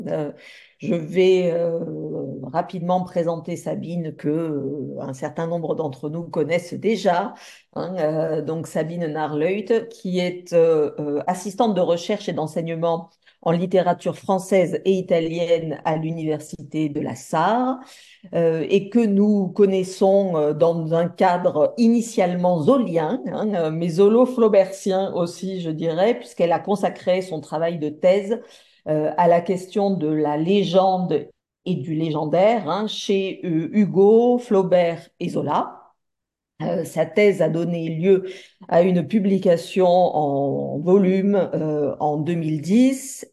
Euh, je vais rapidement présenter Sabine que un certain nombre d'entre nous connaissent déjà. Donc Sabine Narleut, qui est assistante de recherche et d'enseignement en littérature française et italienne à l'université de la Sarre, et que nous connaissons dans un cadre initialement zolien, mais zolo-flaubertien aussi, je dirais, puisqu'elle a consacré son travail de thèse à la question de la légende et du légendaire chez Hugo, Flaubert et Zola. Sa thèse a donné lieu à une publication en volume en 2010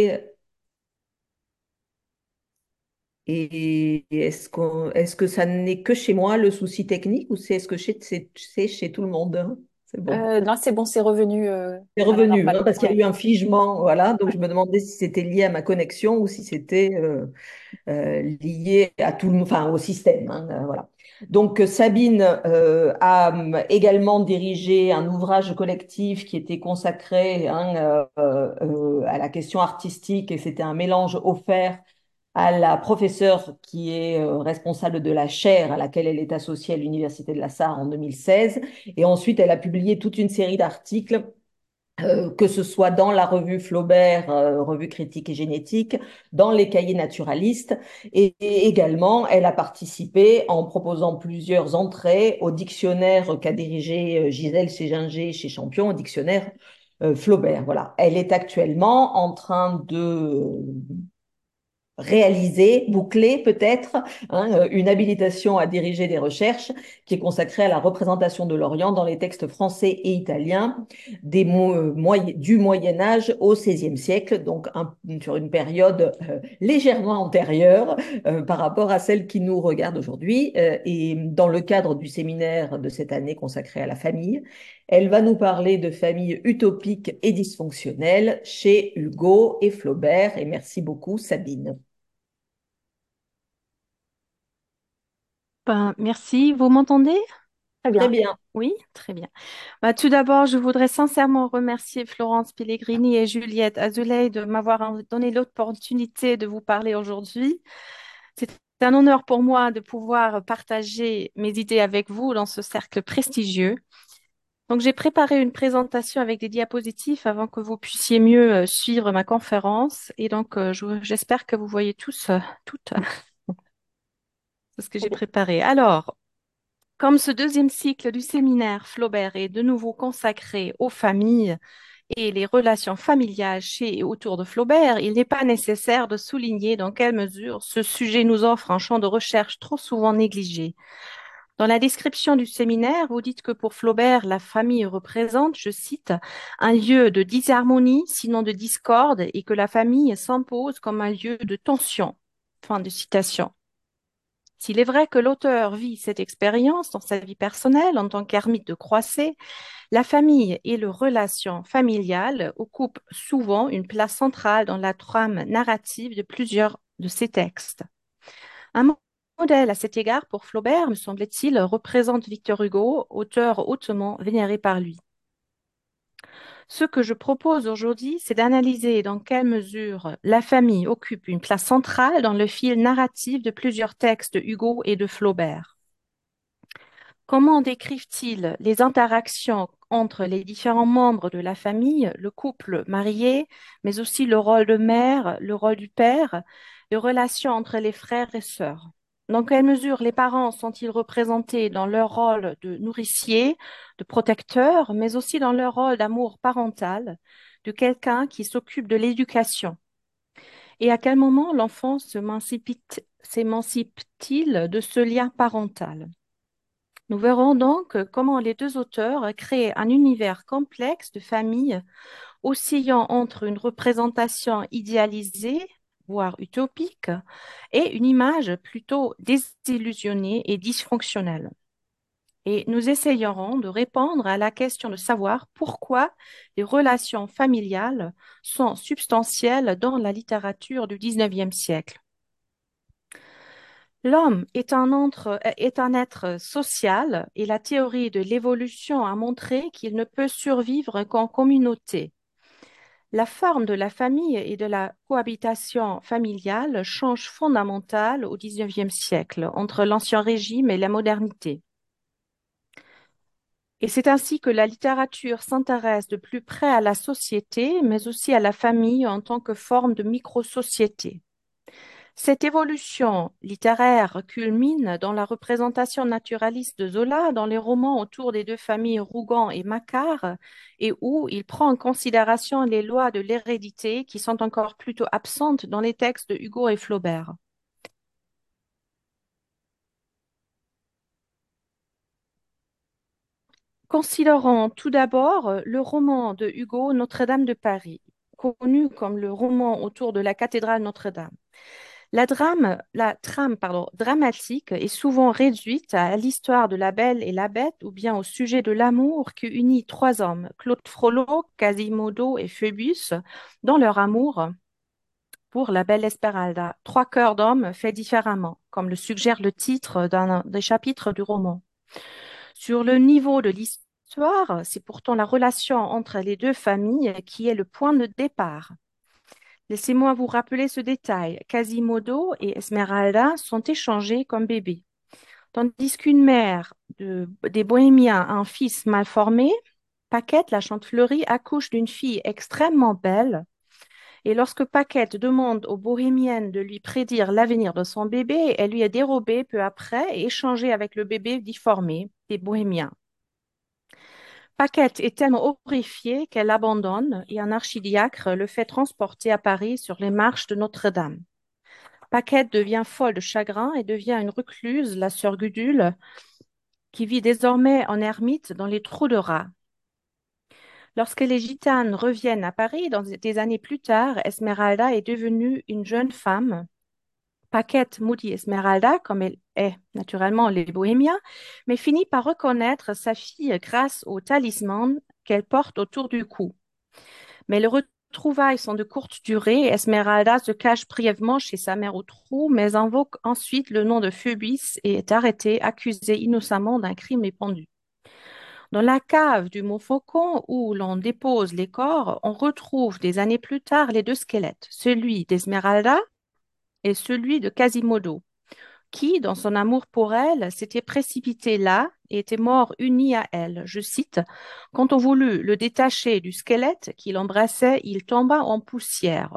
et est-ce que ça n'est que chez moi le souci technique ou est-ce que c'est chez tout le monde, hein? C'est bon. Non, c'est bon, c'est revenu C'est à la revenu, normale. parce qu'il y a Ouais. eu un figement, voilà. Donc je me demandais si c'était lié à ma connexion ou si c'était lié à tout enfin, au système, voilà. Donc Sabine a également dirigé un ouvrage collectif qui était consacré à la question artistique et c'était un mélange offert à la professeure qui est responsable de la chaire à laquelle elle est associée à l'Université de la Sarre en 2016. Et ensuite, elle a publié toute une série d'articles que ce soit dans la revue Flaubert, revue critique et génétique, dans les cahiers naturalistes, et également elle a participé en proposant plusieurs entrées au dictionnaire qu'a dirigé Gisèle Chéginger chez Champion, au dictionnaire Flaubert. Voilà. Elle est actuellement en train de réaliser, boucler peut-être, une habilitation à diriger des recherches qui est consacrée à la représentation de l'Orient dans les textes français et italiens du Moyen Âge au XVIe siècle, donc sur une période légèrement antérieure par rapport à celle qui nous regarde aujourd'hui. Et dans le cadre du séminaire de cette année consacré à la famille, elle va nous parler de famille utopique et dysfonctionnelle chez Hugo et Flaubert. Et merci beaucoup, Sabine. Ben, merci. Vous m'entendez? Très Très bien. bien. Oui, très bien. Bah, tout d'abord, je voudrais sincèrement remercier Florence Pellegrini et Juliette Azoulay de m'avoir donné l'opportunité de vous parler aujourd'hui. C'est un honneur pour moi de pouvoir partager mes idées avec vous dans ce cercle prestigieux. Donc, j'ai préparé une présentation avec des diapositives avant que vous puissiez mieux suivre ma conférence. Et donc, j'espère que vous voyez tous, toutes, ce que j'ai préparé. Alors, comme ce deuxième cycle du séminaire Flaubert est de nouveau consacré aux familles et les relations familiales chez et autour de Flaubert, il n'est pas nécessaire de souligner dans quelle mesure ce sujet nous offre un champ de recherche trop souvent négligé. Dans la description du séminaire, vous dites que pour Flaubert, la famille représente, je cite, un lieu de disharmonie, sinon de discorde, et que la famille s'impose comme un lieu de tension. Fin de citation. S'il est vrai que l'auteur vit cette expérience dans sa vie personnelle en tant qu'ermite de Croisset, la famille et les relations familiales occupent souvent une place centrale dans la trame narrative de plusieurs de ses textes. Un modèle à cet égard pour Flaubert, me semble-t-il, représente Victor Hugo, auteur hautement vénéré par lui. Ce que je propose aujourd'hui, c'est d'analyser dans quelle mesure la famille occupe une place centrale dans le fil narratif de plusieurs textes de Hugo et de Flaubert. Comment décrivent-ils les interactions entre les différents membres de la famille, le couple marié, mais aussi le rôle de mère, le rôle du père, les relations entre les frères et sœurs? Dans quelle mesure les parents sont-ils représentés dans leur rôle de nourricier, de protecteur, mais aussi dans leur rôle d'amour parental, de quelqu'un qui s'occupe de l'éducation? Et à quel moment l'enfant s'émancipe-t-il de ce lien parental? Nous verrons donc comment les deux auteurs créent un univers complexe de famille oscillant entre une représentation idéalisée, voire utopique, et une image plutôt désillusionnée et dysfonctionnelle. Et nous essayerons de répondre à la question de savoir pourquoi les relations familiales sont substantielles dans la littérature du XIXe siècle. L'homme est un être social et la théorie de l'évolution a montré qu'il ne peut survivre qu'en communauté. La forme de la famille et de la cohabitation familiale change fondamentalement au XIXe siècle, entre l'Ancien Régime et la modernité. Et c'est ainsi que la littérature s'intéresse de plus près à la société, mais aussi à la famille en tant que forme de micro-société. Cette évolution littéraire culmine dans la représentation naturaliste de Zola dans les romans autour des deux familles Rougon et Macquart, et où il prend en considération les lois de l'hérédité qui sont encore plutôt absentes dans les textes de Hugo et Flaubert. Considérons tout d'abord le roman de Hugo Notre-Dame de Paris, connu comme le roman autour de la cathédrale Notre-Dame. La trame, dramatique est souvent réduite à l'histoire de la Belle et la Bête ou bien au sujet de l'amour qui unit trois hommes, Claude Frollo, Quasimodo et Phœbus, dans leur amour pour la belle Esmeralda. Trois cœurs d'hommes faits différemment, comme le suggère le titre d'un des chapitres du roman. Sur le niveau de l'histoire, c'est pourtant la relation entre les deux familles qui est le point de départ. Laissez-moi vous rappeler ce détail. Quasimodo et Esmeralda sont échangés comme bébés. Tandis qu'une mère des Bohémiens a un fils mal formé, Paquette, la chantefleurie, accouche d'une fille extrêmement belle. Et lorsque Paquette demande aux Bohémiennes de lui prédire l'avenir de son bébé, elle lui est dérobée peu après et échangée avec le bébé difformé des Bohémiens. Paquette est tellement horrifiée qu'elle l'abandonne et un archidiacre le fait transporter à Paris sur les marches de Notre-Dame. Paquette devient folle de chagrin et devient une recluse, la sœur Gudule, qui vit désormais en ermite dans les trous de rats. Lorsque les gitanes reviennent à Paris, des années plus tard, Esmeralda est devenue une jeune femme. Paquette maudit Esmeralda, comme elle est naturellement les bohémiens, mais finit par reconnaître sa fille grâce au talisman qu'elle porte autour du cou. Mais les retrouvailles sont de courte durée. Esmeralda se cache brièvement chez sa mère au trou, mais invoque ensuite le nom de Phœbus et est arrêtée, accusée innocemment d'un crime et pendue. Dans la cave du Montfaucon où l'on dépose les corps, on retrouve des années plus tard les deux squelettes, celui d'Esmeralda et celui de Quasimodo, qui, dans son amour pour elle, s'était précipité là et était mort uni à elle. Je cite, quand on voulut le détacher du squelette qui l'embrassait, il tomba en poussière.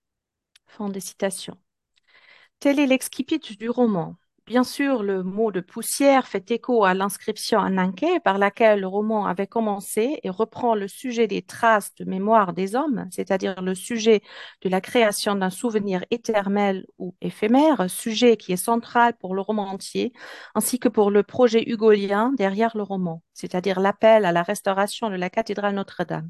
Fin des citations. Tel est l'excipit du roman. Bien sûr, le mot de poussière fait écho à l'inscription ananké par laquelle le roman avait commencé et reprend le sujet des traces de mémoire des hommes, c'est-à-dire le sujet de la création d'un souvenir éternel ou éphémère, sujet qui est central pour le roman entier, ainsi que pour le projet hugolien derrière le roman, c'est-à-dire l'appel à la restauration de la cathédrale Notre-Dame.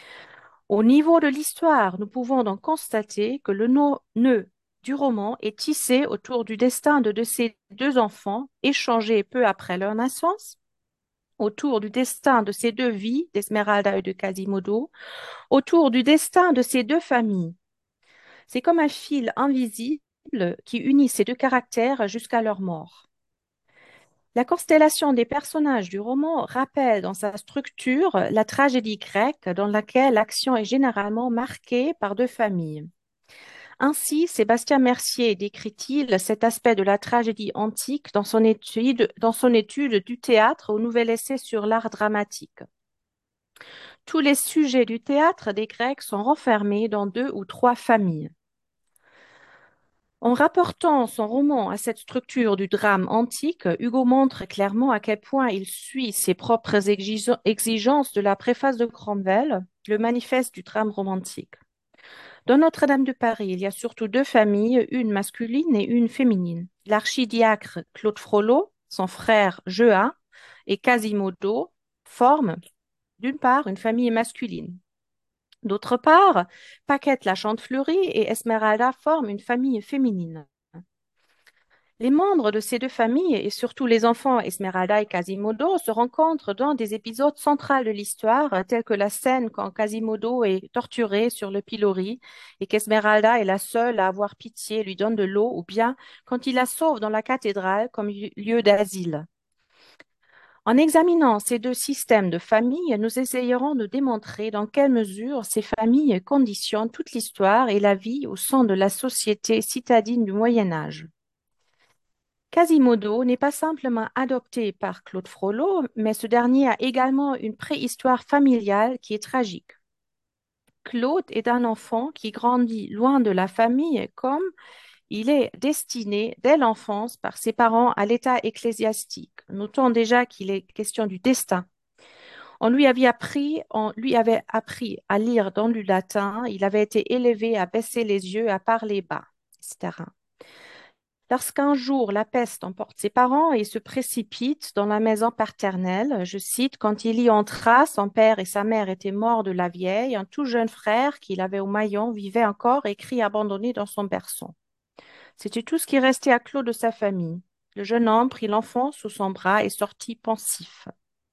Au niveau de l'histoire, nous pouvons donc constater que le nœud du roman est tissé autour du destin de ces deux enfants, échangés peu après leur naissance, autour du destin de ces deux vies, d'Esmeralda et de Quasimodo, autour du destin de ces deux familles. C'est comme un fil invisible qui unit ces deux caractères jusqu'à leur mort. La constellation des personnages du roman rappelle dans sa structure la tragédie grecque dans laquelle l'action est généralement marquée par deux familles. Ainsi, Sébastien Mercier décrit-il cet aspect de la tragédie antique dans son étude du théâtre au nouvel essai sur l'art dramatique. Tous les sujets du théâtre des Grecs sont renfermés dans deux ou trois familles. En rapportant son roman à cette structure du drame antique, Hugo montre clairement à quel point il suit ses propres exigences de la préface de Cromwell, le manifeste du drame romantique. Dans Notre-Dame de Paris, il y a surtout deux familles, une masculine et une féminine. L'archidiacre Claude Frollo, son frère Jehan et Quasimodo forment d'une part une famille masculine. D'autre part, Paquette la Chantefleurie et Esmeralda forment une famille féminine. Les membres de ces deux familles, et surtout les enfants Esmeralda et Quasimodo, se rencontrent dans des épisodes centraux de l'histoire, tels que la scène quand Quasimodo est torturé sur le pilori et qu'Esmeralda est la seule à avoir pitié, lui donne de l'eau, ou bien quand il la sauve dans la cathédrale comme lieu d'asile. En examinant ces deux systèmes de famille, nous essayerons de démontrer dans quelle mesure ces familles conditionnent toute l'histoire et la vie au sein de la société citadine du Moyen Âge. Quasimodo n'est pas simplement adopté par Claude Frollo, mais ce dernier a également une préhistoire familiale qui est tragique. Claude est un enfant qui grandit loin de la famille comme il est destiné dès l'enfance par ses parents à l'état ecclésiastique. Notons déjà qu'il est question du destin. On lui avait appris à lire dans le latin, il avait été élevé à baisser les yeux, à parler bas, etc. Lorsqu'un jour la peste emporte ses parents et se précipite dans la maison paternelle, je cite, quand il y entra, son père et sa mère étaient morts de la vieille, un tout jeune frère qu'il avait au maillon vivait encore et crie abandonné dans son berceau. C'était tout ce qui restait à Claude de sa famille. Le jeune homme prit l'enfant sous son bras et sortit pensif.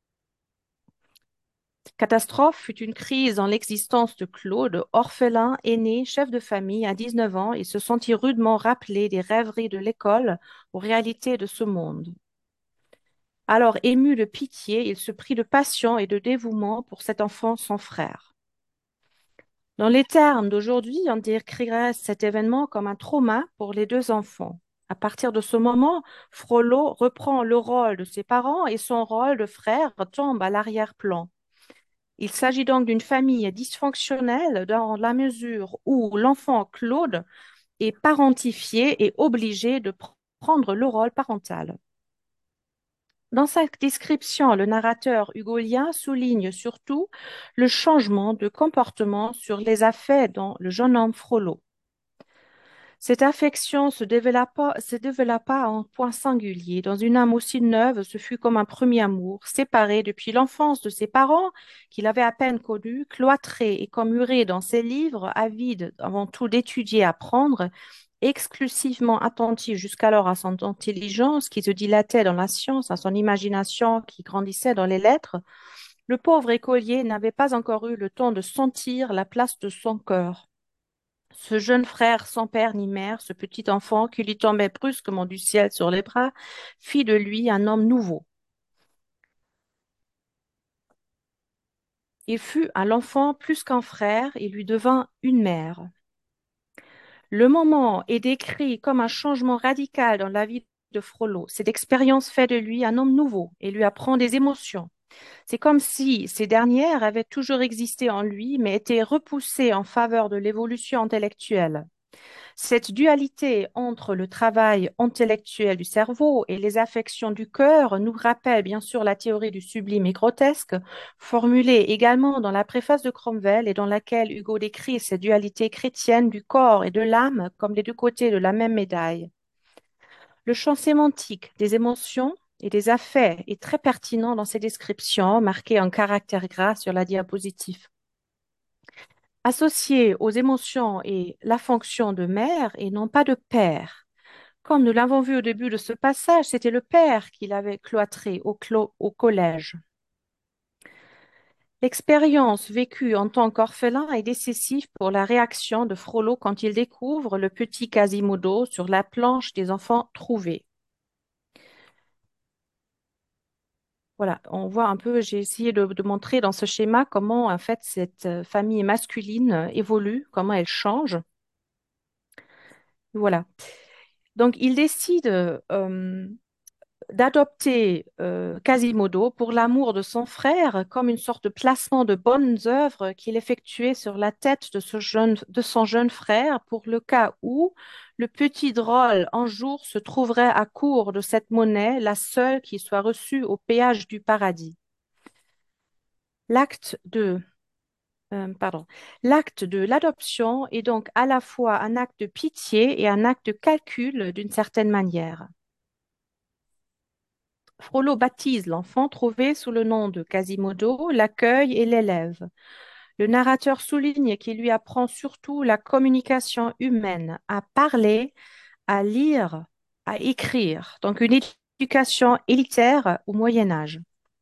Catastrophe fut une crise dans l'existence de Claude, orphelin, aîné, chef de famille à 19 ans, et se sentit rudement rappelé des rêveries de l'école aux réalités de ce monde. Alors, ému de pitié, il se prit de passion et de dévouement pour cet enfant, son frère. Dans les termes d'aujourd'hui, on décrirait cet événement comme un trauma pour les deux enfants. À partir de ce moment, Frollo reprend le rôle de ses parents et son rôle de frère tombe à l'arrière-plan. Il s'agit donc d'une famille dysfonctionnelle dans la mesure où l'enfant Claude est parentifié et obligé de prendre le rôle parental. Dans sa description, le narrateur hugolien souligne surtout le changement de comportement sur les affects dans le jeune homme Frollo. Cette affection se développa en point singulier. Dans une âme aussi neuve, ce fut comme un premier amour, séparé depuis l'enfance de ses parents, qu'il avait à peine connus, cloîtré et comme muré dans ses livres, avide avant tout d'étudier, apprendre, exclusivement attentif jusqu'alors à son intelligence qui se dilatait dans la science, à son imagination qui grandissait dans les lettres, le pauvre écolier n'avait pas encore eu le temps de sentir la place de son cœur. Ce jeune frère sans père ni mère, ce petit enfant qui lui tombait brusquement du ciel sur les bras, fit de lui un homme nouveau. Il fut à l'enfant plus qu'un frère, il lui devint une mère. Le moment est décrit comme un changement radical dans la vie de Frollo. Cette expérience fait de lui un homme nouveau et lui apprend des émotions. C'est comme si ces dernières avaient toujours existé en lui, mais étaient repoussées en faveur de l'évolution intellectuelle. Cette dualité entre le travail intellectuel du cerveau et les affections du cœur nous rappelle bien sûr la théorie du sublime et grotesque, formulée également dans la préface de Cromwell et dans laquelle Hugo décrit cette dualité chrétienne du corps et de l'âme comme les deux côtés de la même médaille. Le champ sémantique des émotions et des affects est très pertinent dans ces descriptions, marquées en caractère gras sur la diapositive. Associé aux émotions et la fonction de mère et non pas de père. Comme nous l'avons vu au début de ce passage, c'était le père qui l'avait cloîtré au collège. L'expérience vécue en tant qu'orphelin est décisive pour la réaction de Frollo quand il découvre le petit Quasimodo sur la planche des enfants trouvés. Voilà, on voit un peu, j'ai essayé de montrer dans ce schéma comment en fait cette famille masculine évolue, comment elle change. Voilà. Donc il décide d'adopter Quasimodo pour l'amour de son frère comme une sorte de placement de bonnes œuvres qu'il effectuait sur la tête de son jeune frère pour le cas où le petit drôle un jour se trouverait à court de cette monnaie, la seule qui soit reçue au péage du paradis. L'acte de, pardon, l'acte de l'adoption est donc à la fois un acte de pitié et un acte de calcul d'une certaine manière. Frollo baptise l'enfant trouvé sous le nom de Quasimodo, l'accueille et l'élève. Le narrateur souligne qu'il lui apprend surtout la communication humaine, à parler, à lire, à écrire, donc une éducation élitaire au Moyen Âge.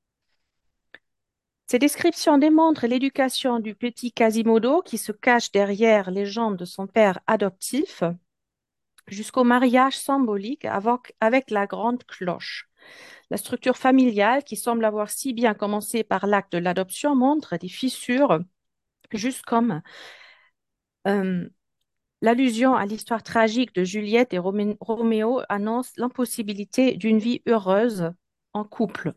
Ces descriptions démontrent l'éducation du petit Quasimodo qui se cache derrière les jambes de son père adoptif jusqu'au mariage symbolique avec la grande cloche. La structure familiale, qui semble avoir si bien commencé par l'acte de l'adoption, montre des fissures, juste comme euh, l'allusion à l'histoire tragique de Juliette et Roméo annonce l'impossibilité d'une vie heureuse en couple.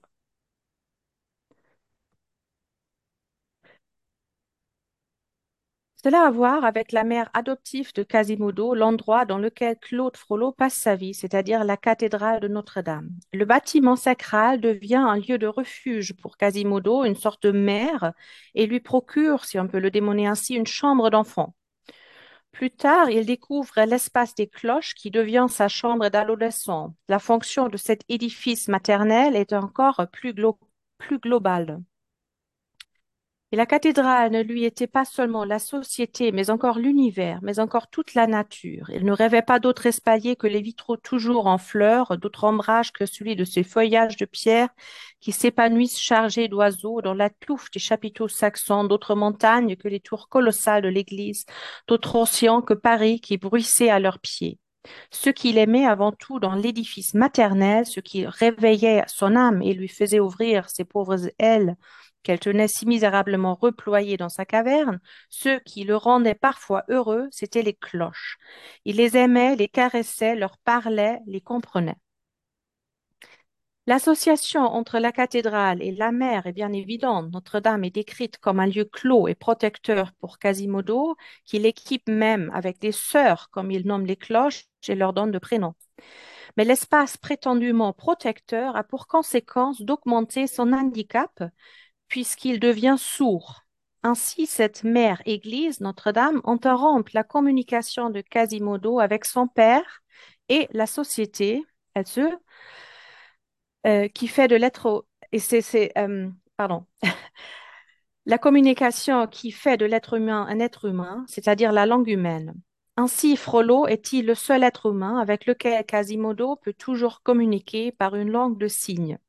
Cela a à voir avec la mère adoptive de Quasimodo, l'endroit dans lequel Claude Frollo passe sa vie, c'est-à-dire la cathédrale de Notre-Dame. Le bâtiment sacral devient un lieu de refuge pour Quasimodo, une sorte de mère, et lui procure, si on peut le démoner ainsi, une chambre d'enfant. Plus tard, il découvre l'espace des cloches qui devient sa chambre d'adolescent. La fonction de cet édifice maternel est encore plus globale. Et la cathédrale ne lui était pas seulement la société, mais encore l'univers, mais encore toute la nature. Il ne rêvait pas d'autre espalier que les vitraux toujours en fleurs, d'autre ombrage que celui de ces feuillages de pierre qui s'épanouissent chargés d'oiseaux dans la touffe des chapiteaux saxons, d'autres montagnes que les tours colossales de l'église, d'autres océans que Paris qui bruissait à leurs pieds. Ce qu'il aimait avant tout dans l'édifice maternel, ce qui réveillait son âme et lui faisait ouvrir ses pauvres ailes qu'elle tenait si misérablement reployées dans sa caverne, ce qui le rendait parfois heureux, c'étaient les cloches. Il les aimait, les caressait, leur parlait, les comprenait. L'association entre la cathédrale et la mer est bien évidente. Notre-Dame est décrite comme un lieu clos et protecteur pour Quasimodo, qui l'équipe même avec des sœurs, comme il nomme les cloches, et leur donne de prénoms. Mais l'espace prétendument protecteur a pour conséquence d'augmenter son handicap puisqu'il devient sourd. Ainsi, cette mère Église, Notre-Dame, interrompt la communication de Quasimodo avec son père et la société, elle se, qui fait de l'être et pardon, la communication qui fait de l'être humain un être humain, c'est-à-dire la langue humaine. Ainsi, Frollo est-il le seul être humain avec lequel Quasimodo peut toujours communiquer par une langue de signes.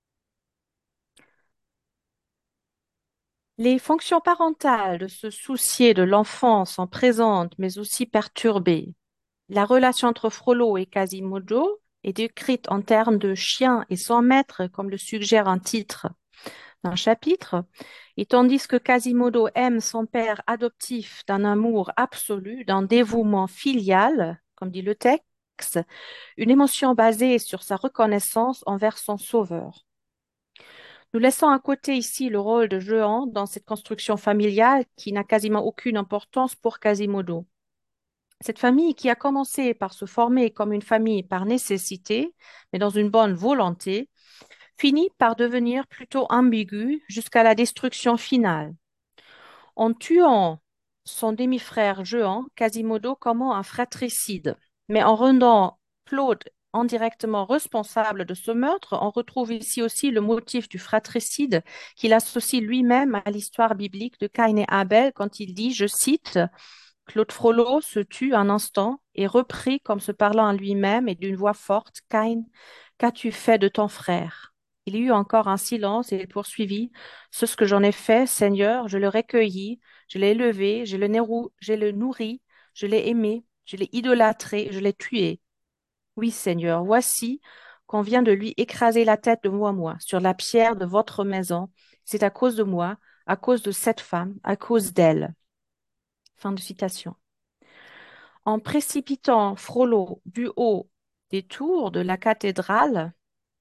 Les fonctions parentales de se soucier de l'enfant sont présentes mais aussi perturbées. La relation entre Frollo et Quasimodo est décrite en termes de chien et son maître, comme le suggère un titre d'un chapitre, et tandis que Quasimodo aime son père adoptif d'un amour absolu, d'un dévouement filial, comme dit le texte, une émotion basée sur sa reconnaissance envers son sauveur. Nous laissons à côté ici le rôle de Jehan dans cette construction familiale qui n'a quasiment aucune importance pour Quasimodo. Cette famille qui a commencé par se former comme une famille par nécessité, mais dans une bonne volonté, finit par devenir plutôt ambiguë jusqu'à la destruction finale. En tuant son demi-frère Jehan, Quasimodo commet un fratricide, mais en rendant Claude indirectement responsable de ce meurtre, on retrouve ici aussi le motif du fratricide qu'il associe lui-même à l'histoire biblique de Caïn et Abel quand il dit, je cite, Claude Frollo se tut un instant et reprit comme se parlant à lui-même et d'une voix forte, Caïn, qu'as-tu fait de ton frère? Il y eut encore un silence et il poursuivit, ce que j'en ai fait, Seigneur, je le recueillis, je l'ai élevé, je le nourri, je l'ai aimé, je l'ai idolâtré, je l'ai tué. Oui, Seigneur, voici qu'on vient de lui écraser la tête de moi, sur la pierre de votre maison. C'est à cause de moi, à cause de cette femme, à cause d'elle. Fin de citation. En précipitant Frollo du haut des tours de la cathédrale,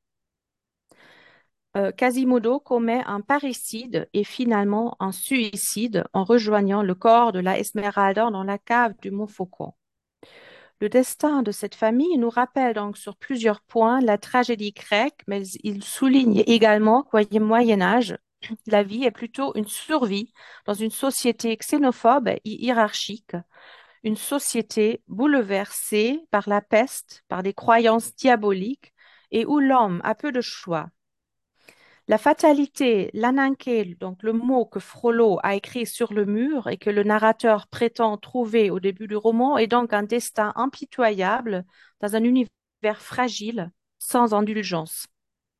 Quasimodo commet un parricide et finalement un suicide en rejoignant le corps de la Esmeralda dans la cave du Mont Faucon. Le destin de cette famille nous rappelle donc sur plusieurs points la tragédie grecque, mais il souligne également qu'au Moyen Âge, la vie est plutôt une survie dans une société xénophobe et hiérarchique, une société bouleversée par la peste, par des croyances diaboliques et où l'homme a peu de choix. La fatalité, l'aninké, donc le mot que Frollo a écrit sur le mur et que le narrateur prétend trouver au début du roman, est donc un destin impitoyable dans un univers fragile, sans indulgence.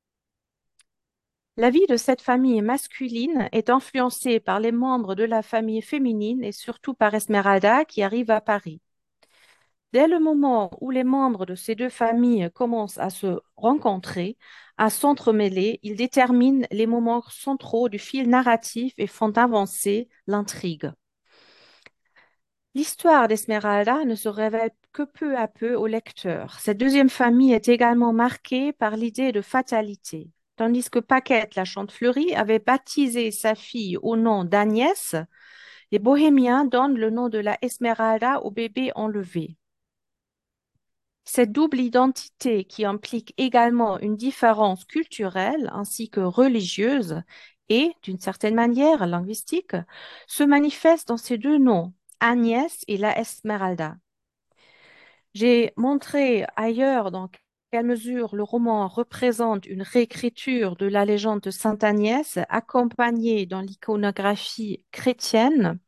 La vie de cette famille masculine est influencée par les membres de la famille féminine et surtout par Esmeralda qui arrive à Paris. Dès le moment où les membres de ces deux familles commencent à se rencontrer, à s'entremêler, ils déterminent les moments centraux du fil narratif et font avancer l'intrigue. L'histoire d'Esmeralda ne se révèle que peu à peu au lecteur. Cette deuxième famille est également marquée par l'idée de fatalité. Tandis que Paquette, la Chantefleurie, avait baptisé sa fille au nom d'Agnès, les Bohémiens donnent le nom de la Esmeralda au bébé enlevé. Cette double identité, qui implique également une différence culturelle ainsi que religieuse et, d'une certaine manière, linguistique, se manifeste dans ces deux noms, Agnès et la Esmeralda. J'ai montré ailleurs dans quelle mesure le roman représente une réécriture de la légende de Sainte Agnès, accompagnée dans l'iconographie chrétienne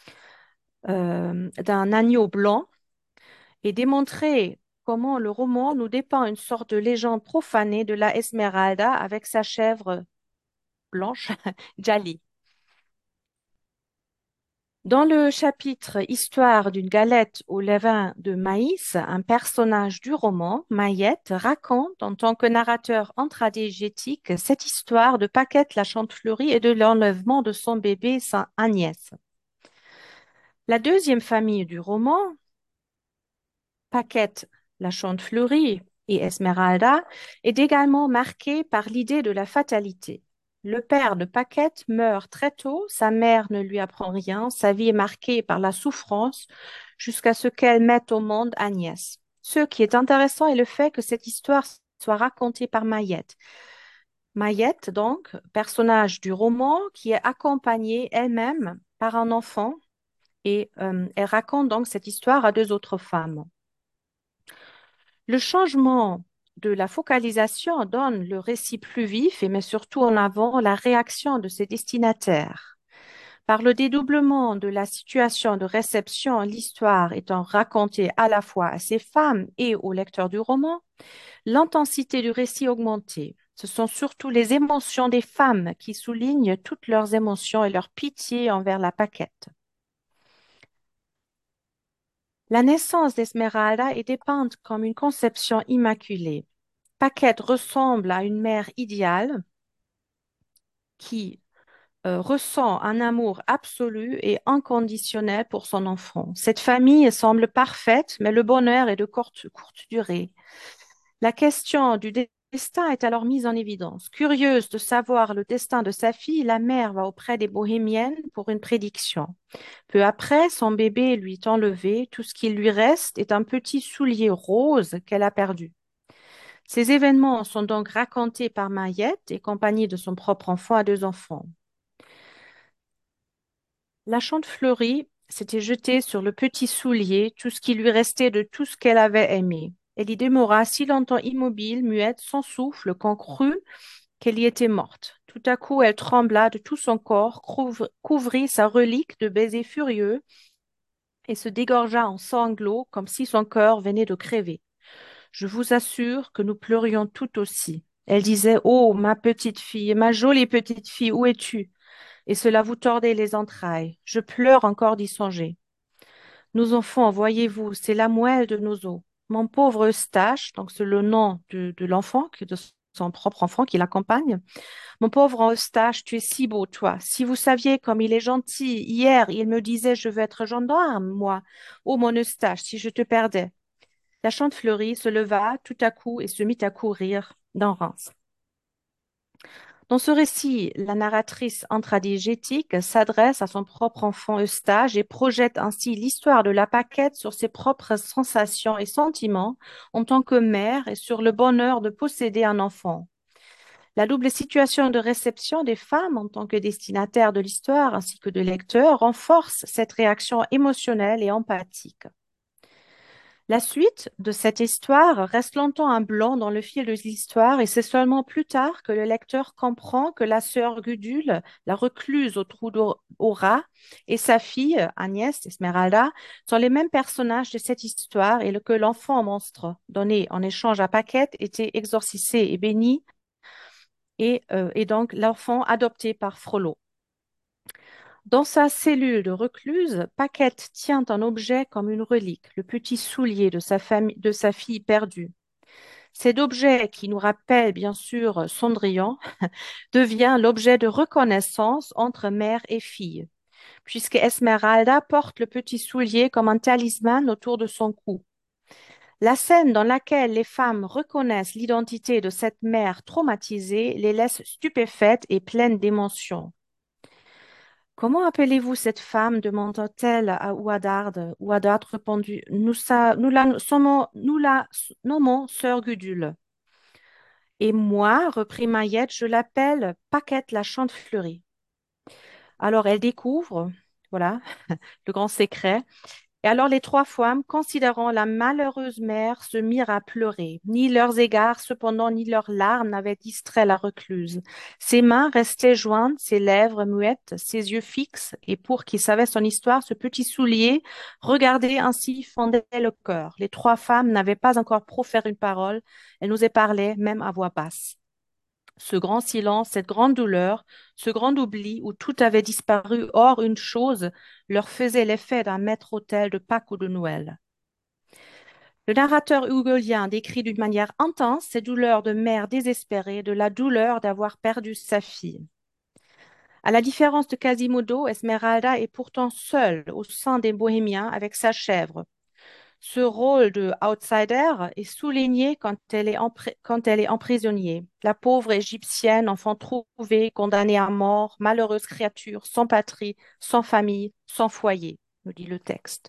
d'un agneau blanc, et démontré comment le roman nous dépeint une sorte de légende profanée de la Esmeralda avec sa chèvre blanche, Djali. Dans le chapitre Histoire d'une galette au levain de maïs, un personnage du roman, Mahiette, raconte en tant que narrateur intradigétique cette histoire de Paquette la Chantefleurie et de l'enlèvement de son bébé, sa Agnès. La deuxième famille du roman, Paquette, la Chantefleurie et Esmeralda, est également marquée par l'idée de la fatalité. Le père de Paquette meurt très tôt, sa mère ne lui apprend rien, sa vie est marquée par la souffrance jusqu'à ce qu'elle mette au monde Agnès. Ce qui est intéressant est le fait que cette histoire soit racontée par Mahiette. Mahiette, donc, personnage du roman, qui est accompagnée elle-même par un enfant et elle raconte donc cette histoire à deux autres femmes. Le changement de la focalisation donne le récit plus vif et met surtout en avant la réaction de ses destinataires. Par le dédoublement de la situation de réception, l'histoire étant racontée à la fois à ces femmes et aux lecteurs du roman, l'intensité du récit augmentait. Ce sont surtout les émotions des femmes qui soulignent toutes leurs émotions et leur pitié envers la Paquette. La naissance d'Esmeralda est dépeinte comme une conception immaculée. Paquette ressemble à une mère idéale qui ressent un amour absolu et inconditionnel pour son enfant. Cette famille semble parfaite, mais le bonheur est de courte durée. La question du destin est alors mise en évidence. Curieuse de savoir le destin de sa fille, la mère va auprès des bohémiennes pour une prédiction. Peu après, son bébé lui est enlevé. Tout ce qui lui reste est un petit soulier rose qu'elle a perdu. Ces événements sont donc racontés par Mahiette et compagnie de son propre enfant à deux enfants. La Chantefleurie s'était jetée sur le petit soulier, tout ce qui lui restait de tout ce qu'elle avait aimé. Elle y demeura si longtemps immobile, muette, sans souffle, qu'on crut qu'elle y était morte. Tout à coup, elle trembla de tout son corps, couvrit sa relique de baisers furieux et se dégorgea en sanglots comme si son cœur venait de crever. Je vous assure que nous pleurions tout aussi. Elle disait, oh, ma petite fille, ma jolie petite fille, où es-tu? Et cela vous tordait les entrailles. Je pleure encore d'y songer. Nos enfants, voyez-vous, c'est la moelle de nos os. Mon pauvre Eustache, donc c'est le nom de l'enfant, de son propre enfant qui l'accompagne. Mon pauvre Eustache, tu es si beau, toi. Si vous saviez comme il est gentil. Hier, il me disait, je veux être gendarme, moi. Oh, mon Eustache, si je te perdais. La Chantefleurie se leva tout à coup et se mit à courir dans Reims. Dans ce récit, la narratrice intradigétique s'adresse à son propre enfant Eustache et projette ainsi l'histoire de la Paquette sur ses propres sensations et sentiments en tant que mère et sur le bonheur de posséder un enfant. La double situation de réception des femmes en tant que destinataires de l'histoire ainsi que de lecteurs renforce cette réaction émotionnelle et empathique. La suite de cette histoire reste longtemps un blanc dans le fil de l'histoire et c'est seulement plus tard que le lecteur comprend que la sœur Gudule, la recluse au trou au rat, et sa fille, Agnès Esmeralda, sont les mêmes personnages de cette histoire et que l'enfant monstre donné en échange à Paquette était exorcisé et béni et donc l'enfant adopté par Frollo. Dans sa cellule de recluse, Paquette tient un objet comme une relique, le petit soulier de sa famille, de sa fille perdue. Cet objet, qui nous rappelle bien sûr Cendrillon, devient l'objet de reconnaissance entre mère et fille, puisque Esmeralda porte le petit soulier comme un talisman autour de son cou. La scène dans laquelle les femmes reconnaissent l'identité de cette mère traumatisée les laisse stupéfaites et pleines d'émotions. Comment appelez-vous cette femme demanda-t-elle à Ouaddard. Ouaddard répondit, nous la nommons sœur Gudule. Et moi, reprit Mahiette, je l'appelle Paquette la Chantefleurie. Alors elle découvre, voilà, le grand secret. Et alors les trois femmes, considérant la malheureuse mère, se mirent à pleurer. Ni leurs égards, cependant, ni leurs larmes n'avaient distrait la recluse. Ses mains restaient jointes, ses lèvres muettes, ses yeux fixes, et pour qui savait son histoire, ce petit soulier, regardé ainsi, fendait le cœur. Les trois femmes n'avaient pas encore proféré une parole, elles nous parlaient même à voix basse. Ce grand silence, cette grande douleur, ce grand oubli où tout avait disparu, hors une chose, leur faisait l'effet d'un maître-autel de Pâques ou de Noël. Le narrateur hugolien décrit d'une manière intense ces douleurs de mère désespérée, de la douleur d'avoir perdu sa fille. À la différence de Quasimodo, Esmeralda est pourtant seule au sein des Bohémiens avec sa chèvre. Ce rôle de outsider est souligné quand elle est emprisonnée. La pauvre égyptienne, enfant trouvée, condamnée à mort, malheureuse créature, sans patrie, sans famille, sans foyer, nous dit le texte.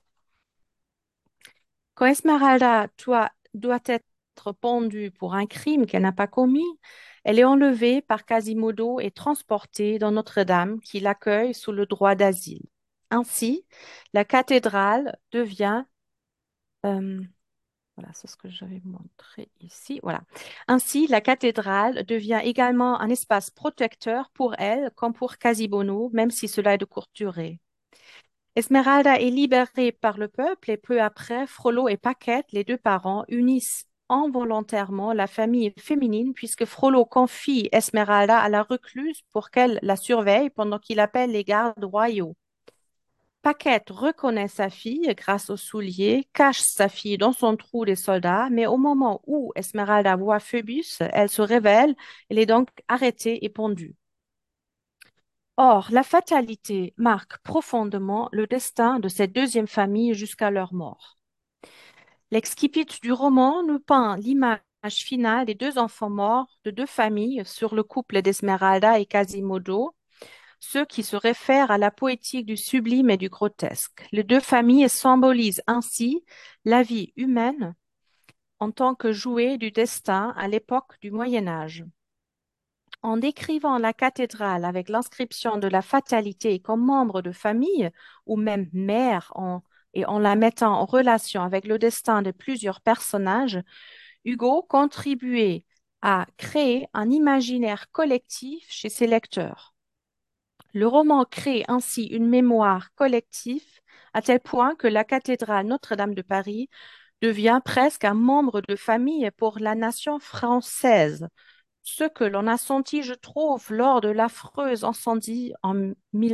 Quand Esmeralda doit être pendue pour un crime qu'elle n'a pas commis, elle est enlevée par Quasimodo et transportée dans Notre-Dame qui l'accueille sous le droit d'asile. Ainsi, la cathédrale devient euh, voilà, c'est ce que j'avais montré ici. Voilà. Ainsi, la cathédrale devient également un espace protecteur pour elle, comme pour Quasimodo, même si cela est de courte durée. Esmeralda est libérée par le peuple et peu après, Frollo et Paquette, les deux parents, unissent involontairement la famille féminine puisque Frollo confie Esmeralda à la recluse pour qu'elle la surveille pendant qu'il appelle les gardes royaux. Paquette reconnaît sa fille grâce au soulier, cache sa fille dans son trou des soldats, mais au moment où Esmeralda voit Phœbus, elle se révèle, elle est donc arrêtée et pendue. Or, la fatalité marque profondément le destin de cette deuxième famille jusqu'à leur mort. L'exquipit du roman nous peint l'image finale des deux enfants morts de deux familles sur le couple d'Esmeralda et Quasimodo, ceux qui se réfèrent à la poétique du sublime et du grotesque. Les deux familles symbolisent ainsi la vie humaine en tant que jouet du destin à l'époque du Moyen Âge. En décrivant la cathédrale avec l'inscription de la fatalité comme membre de famille ou même mère et en la mettant en relation avec le destin de plusieurs personnages, Hugo contribuait à créer un imaginaire collectif chez ses lecteurs. Le roman crée ainsi une mémoire collective à tel point que la cathédrale Notre-Dame de Paris devient presque un membre de famille pour la nation française, ce que l'on a senti, je trouve, lors de l'affreuse incendie en,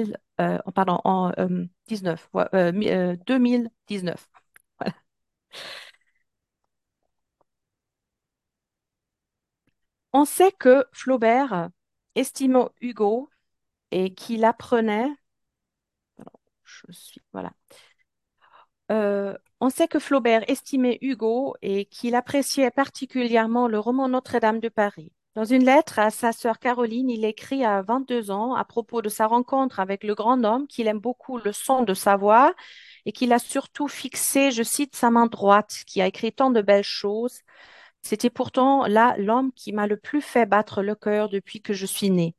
2019. Voilà. On sait que Flaubert estimait Hugo et qu'il apprenait, voilà. On sait que Flaubert estimait Hugo et qu'il appréciait particulièrement le roman Notre-Dame de Paris. Dans une lettre à sa sœur Caroline, il écrit à 22 ans à propos de sa rencontre avec le grand homme qu'il aime beaucoup le son de sa voix et qu'il a surtout fixé, je cite, sa main droite, qui a écrit tant de belles choses. C'était pourtant là l'homme qui m'a le plus fait battre le cœur depuis que je suis née.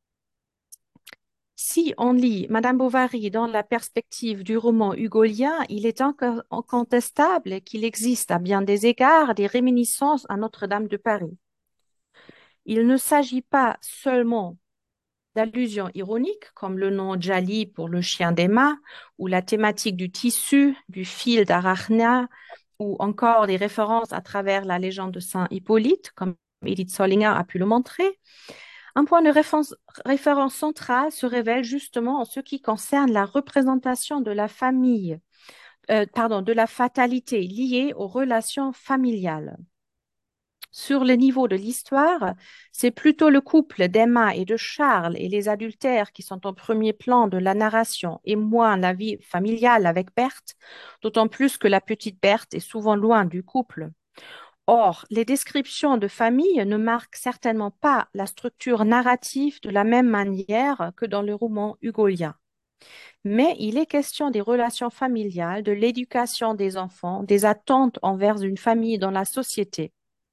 Si on lit Madame Bovary dans la perspective du roman hugolien, il est incontestable qu'il existe à bien des égards des réminiscences à Notre-Dame de Paris. Il ne s'agit pas seulement d'allusions ironiques, comme le nom Djali pour le chien d'Emma, ou la thématique du tissu, du fil d'Arachna, ou encore des références à travers la légende de Saint Hippolyte, comme Edith Solinger a pu le montrer. Un point de référence central se révèle justement en ce qui concerne la représentation de la famille, pardon, de la fatalité liée aux relations familiales. Sur le niveau de l'histoire, c'est plutôt le couple d'Emma et de Charles et les adultères qui sont au premier plan de la narration et moins la vie familiale avec Berthe, d'autant plus que la petite Berthe est souvent loin du couple. Or, les descriptions de famille ne marquent certainement pas la structure narrative de la même manière que dans le roman hugolien. Mais il est question des relations familiales, de l'éducation des enfants, des attentes envers une famille dans la société.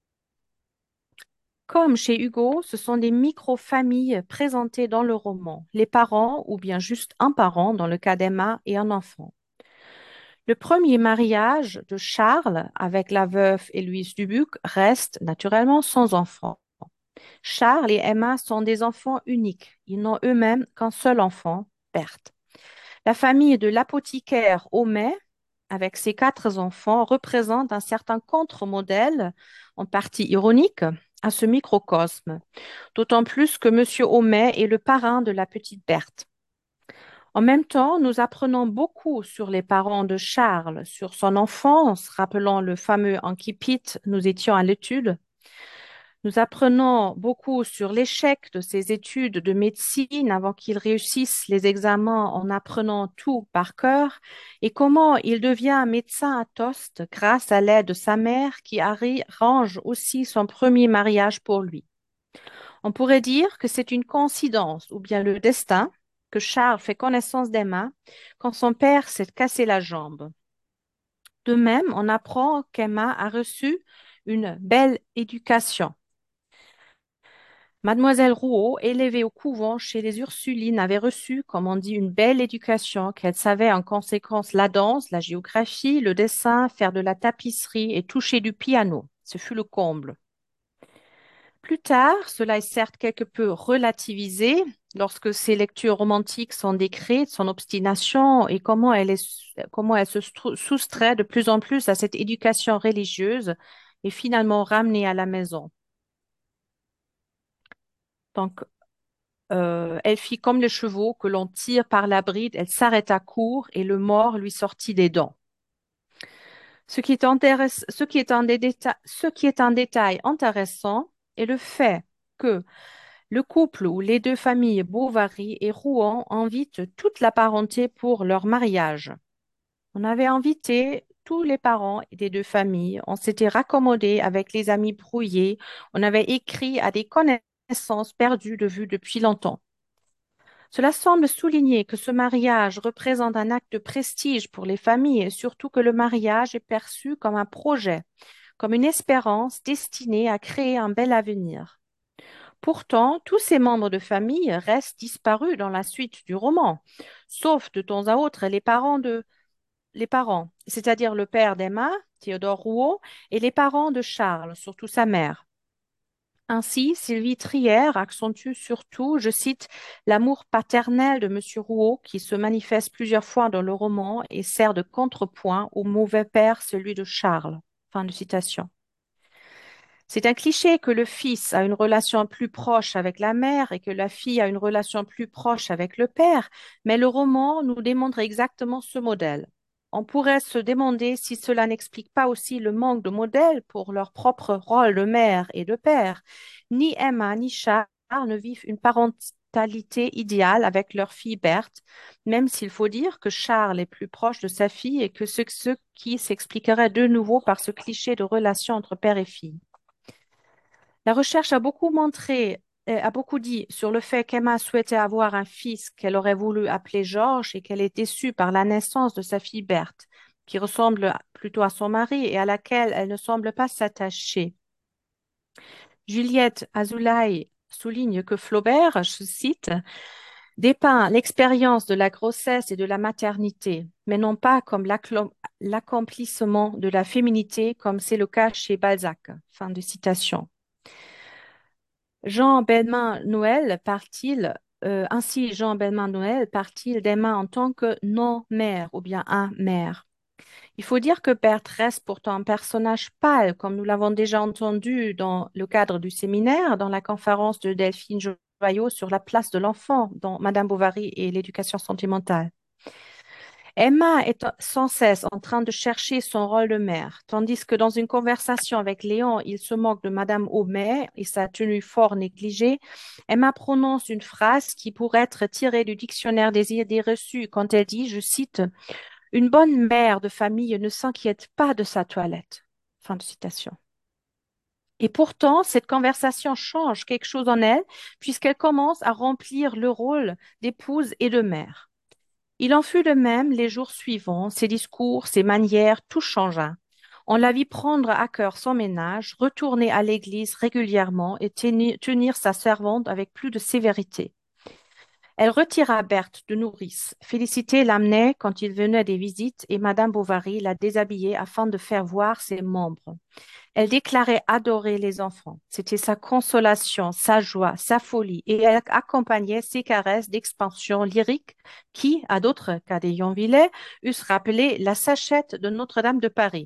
Comme chez Hugo, ce sont des micro-familles présentées dans le roman, les parents ou bien juste un parent dans le cas d'Emma et un enfant. Le premier mariage de Charles avec la veuve Héloïse Dubuc reste naturellement sans enfant. Charles et Emma sont des enfants uniques. Ils n'ont eux-mêmes qu'un seul enfant, Berthe. La famille de l'apothicaire Homais, avec ses quatre enfants, représente un certain contre-modèle, en partie ironique, à ce microcosme, d'autant plus que M. Homais est le parrain de la petite Berthe. En même temps, nous apprenons beaucoup sur les parents de Charles, sur son enfance, rappelant le fameux Incipit, nous étions à l'étude. Nous apprenons beaucoup sur l'échec de ses études de médecine avant qu'il réussisse les examens en apprenant tout par cœur et comment il devient médecin à Tostes grâce à l'aide de sa mère qui arrange aussi son premier mariage pour lui. On pourrait dire que c'est une coïncidence ou bien le destin que Charles fait connaissance d'Emma quand son père s'est cassé la jambe. De même, on apprend qu'Emma a reçu une belle éducation. Mademoiselle Rouault, élevée au couvent chez les Ursulines, avait reçu, comme on dit, une belle éducation, qu'elle savait en conséquence la danse, la géographie, le dessin, faire de la tapisserie et toucher du piano. Ce fut le comble. Plus tard, cela est certes quelque peu relativisé lorsque ces lectures romantiques sont décrites, son obstination et comment elle se soustrait de plus en plus à cette éducation religieuse et finalement ramenée à la maison. Donc, elle fit comme les chevaux que l'on tire par la bride, elle s'arrêta court et le mors lui sortit des dents. Ce qui est un détail intéressant est le fait que le couple ou les deux familles Bovary et Rouen invitent toute la parenté pour leur mariage. On avait invité tous les parents des deux familles, on s'était raccommodé avec les amis brouillés, on avait écrit à des connaissances perdues de vue depuis longtemps. Cela semble souligner que ce mariage représente un acte de prestige pour les familles et surtout que le mariage est perçu comme un projet, comme une espérance destinée à créer un bel avenir. Pourtant, tous ces membres de famille restent disparus dans la suite du roman, sauf de temps à autre les parents, c'est-à-dire le père d'Emma, Théodore Rouault, et les parents de Charles, surtout sa mère. Ainsi, Sylvie Trier accentue surtout, je cite, l'amour paternel de Monsieur Rouault qui se manifeste plusieurs fois dans le roman et sert de contrepoint au mauvais père, celui de Charles. Fin de citation. C'est un cliché que le fils a une relation plus proche avec la mère et que la fille a une relation plus proche avec le père, mais le roman nous démontre exactement ce modèle. On pourrait se demander si cela n'explique pas aussi le manque de modèles pour leur propre rôle de mère et de père. Ni Emma ni Charles ne vivent une parentalité idéale avec leur fille Berthe, même s'il faut dire que Charles est plus proche de sa fille et que ce qui s'expliquerait de nouveau par ce cliché de relation entre père et fille. La recherche a beaucoup dit sur le fait qu'Emma souhaitait avoir un fils qu'elle aurait voulu appeler Georges et qu'elle est déçue par la naissance de sa fille Berthe, qui ressemble plutôt à son mari et à laquelle elle ne semble pas s'attacher. Juliette Azoulay souligne que Flaubert, je cite, dépeint l'expérience de la grossesse et de la maternité, mais non pas comme l'accomplissement de la féminité, comme c'est le cas chez Balzac. Fin de citation. Jean Belman Noël part-il d'Emma en tant que non-mère ou bien un mère. Il faut dire que Berthe reste pourtant un personnage pâle, comme nous l'avons déjà entendu dans le cadre du séminaire, dans la conférence de Delphine joyaux sur la place de l'enfant dans Madame Bovary et l'éducation sentimentale. Emma est sans cesse en train de chercher son rôle de mère, tandis que dans une conversation avec Léon, il se moque de Madame Homais et sa tenue fort négligée. Emma prononce une phrase qui pourrait être tirée du dictionnaire des idées reçues quand elle dit, je cite, une bonne mère de famille ne s'inquiète pas de sa toilette. Fin de citation. Et pourtant, cette conversation change quelque chose en elle, puisqu'elle commence à remplir le rôle d'épouse et de mère. Il en fut de même les jours suivants, ses discours, ses manières, tout changea. On la vit prendre à cœur son ménage, retourner à l'église régulièrement et tenir sa servante avec plus de sévérité. Elle retira Berthe de nourrice. Félicité l'amenait quand il venait des visites et Madame Bovary la déshabillait afin de faire voir ses membres. Elle déclarait adorer les enfants. C'était sa consolation, sa joie, sa folie, et elle accompagnait ses caresses d'expansion lyrique qui, à d'autres cas des Yonvillais, eussent rappelé la sachette de Notre-Dame de Paris.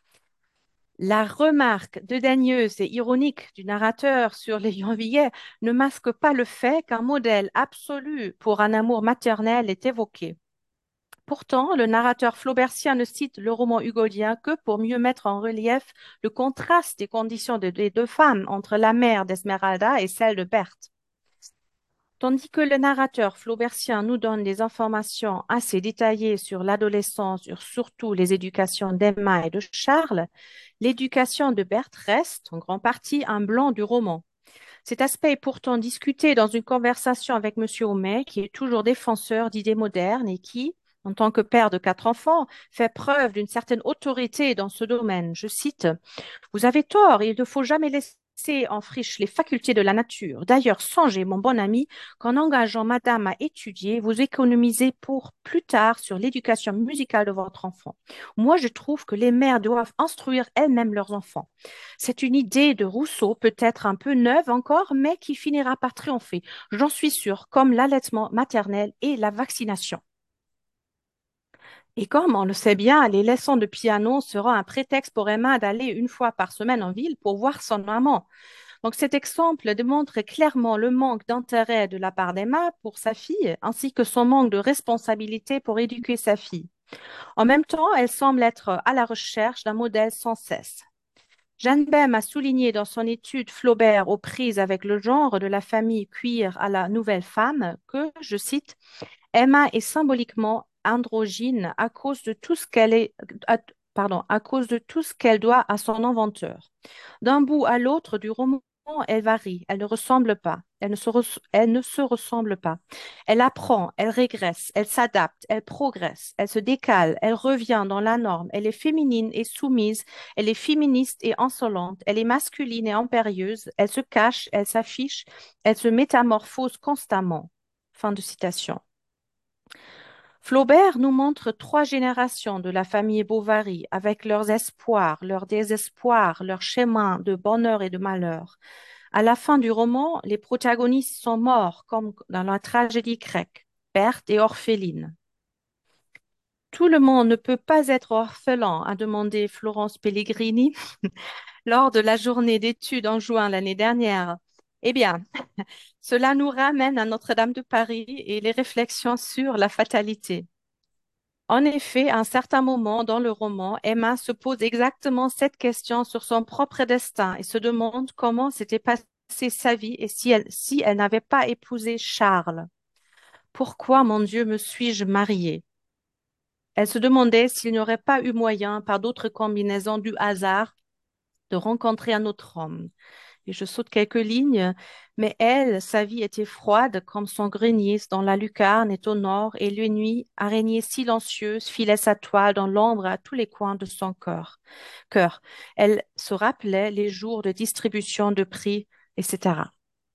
La remarque dédaigneuse et ironique du narrateur sur les Yonvillais ne masque pas le fait qu'un modèle absolu pour un amour maternel est évoqué. Pourtant, le narrateur flaubertien ne cite le roman hugolien que pour mieux mettre en relief le contraste des conditions des deux femmes entre la mère d'Esmeralda et celle de Berthe. Tandis que le narrateur flaubertien nous donne des informations assez détaillées sur l'adolescence, sur surtout les éducations d'Emma et de Charles, l'éducation de Berthe reste en grande partie un blanc du roman. Cet aspect est pourtant discuté dans une conversation avec Monsieur Homais, qui est toujours défenseur d'idées modernes et qui, en tant que père de 4 enfants, fait preuve d'une certaine autorité dans ce domaine. Je cite, vous avez tort, il ne faut jamais laisser en friche les facultés de la nature. D'ailleurs, songez, mon bon ami, qu'en engageant madame à étudier, vous économisez pour plus tard sur l'éducation musicale de votre enfant. Moi, je trouve que les mères doivent instruire elles-mêmes leurs enfants. C'est une idée de Rousseau, peut-être un peu neuve encore, mais qui finira par triompher. J'en suis sûre, comme l'allaitement maternel et la vaccination. Et comme on le sait bien, les leçons de piano seront un prétexte pour Emma d'aller une fois par semaine en ville pour voir son maman. Donc cet exemple démontre clairement le manque d'intérêt de la part d'Emma pour sa fille, ainsi que son manque de responsabilité pour éduquer sa fille. En même temps, elle semble être à la recherche d'un modèle sans cesse. Jeanne Bem a souligné dans son étude Flaubert aux prises avec le genre de la famille cuir à la nouvelle femme que, je cite, Emma est symboliquement androgyne à cause de tout ce à cause de tout ce qu'elle doit à son inventeur. D'un bout à l'autre du roman, elle varie, elle ne ressemble pas, elle ne se ressemble pas. Elle apprend, elle régresse, elle s'adapte, elle progresse, elle se décale, elle revient dans la norme, elle est féminine et soumise, elle est féministe et insolente, elle est masculine et impérieuse, elle se cache, elle s'affiche, elle se métamorphose constamment. Fin de citation. Flaubert nous montre 3 générations de la famille Bovary avec leurs espoirs, leurs désespoirs, leurs chemins de bonheur et de malheur. À la fin du roman, les protagonistes sont morts comme dans la tragédie grecque, Berthe et Orpheline. Tout le monde ne peut pas être orphelin, a demandé Florence Pellegrini lors de la journée d'études en juin l'année dernière. Eh bien, cela nous ramène à Notre-Dame de Paris et les réflexions sur la fatalité. En effet, à un certain moment dans le roman, Emma se pose exactement cette question sur son propre destin et se demande comment s'était passée sa vie et si elle n'avait pas épousé Charles. Pourquoi, mon Dieu, me suis-je mariée? Elle se demandait s'il n'y aurait pas eu moyen, par d'autres combinaisons du hasard, de rencontrer un autre homme. Et je saute quelques lignes, mais elle, sa vie était froide comme son grenier dont la lucarne est au nord, et les nuits, araignée silencieuse, filait sa toile dans l'ombre à tous les coins de son cœur. Elle se rappelait les jours de distribution de prix, etc.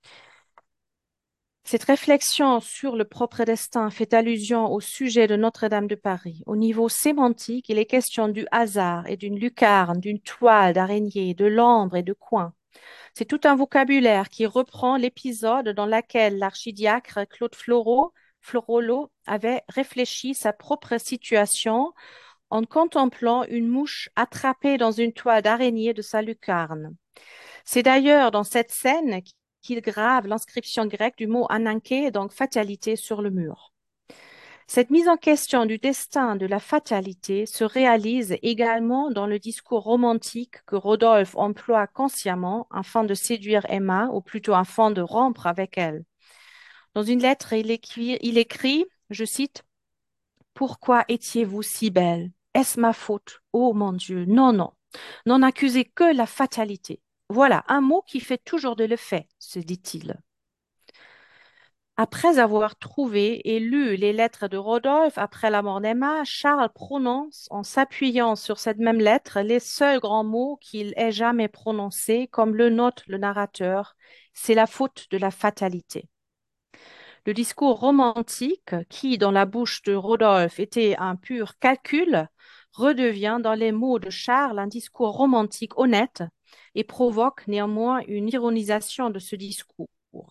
Cette réflexion sur le propre destin fait allusion au sujet de Notre-Dame de Paris. Au niveau sémantique, il est question du hasard et d'une lucarne, d'une toile d'araignée, de l'ombre et de coin. C'est tout un vocabulaire qui reprend l'épisode dans lequel l'archidiacre Claude Florolo avait réfléchi sa propre situation en contemplant une mouche attrapée dans une toile d'araignée de sa lucarne. C'est d'ailleurs dans cette scène qu'il grave l'inscription grecque du mot ananké, donc fatalité, sur le mur. Cette mise en question du destin de la fatalité se réalise également dans le discours romantique que Rodolphe emploie consciemment afin de séduire Emma, ou plutôt afin de rompre avec elle. Dans une lettre, il écrit, je cite, pourquoi étiez-vous si belle? Est-ce ma faute? Oh mon Dieu, non, non. N'en accusez que la fatalité. Voilà un mot qui fait toujours de l'effet, se dit-il. Après avoir trouvé et lu les lettres de Rodolphe après la mort d'Emma, Charles prononce, en s'appuyant sur cette même lettre, les seuls grands mots qu'il ait jamais prononcés, comme le note le narrateur. C'est la faute de la fatalité. Le discours romantique, qui dans la bouche de Rodolphe était un pur calcul, redevient dans les mots de Charles un discours romantique honnête et provoque néanmoins une ironisation de ce discours.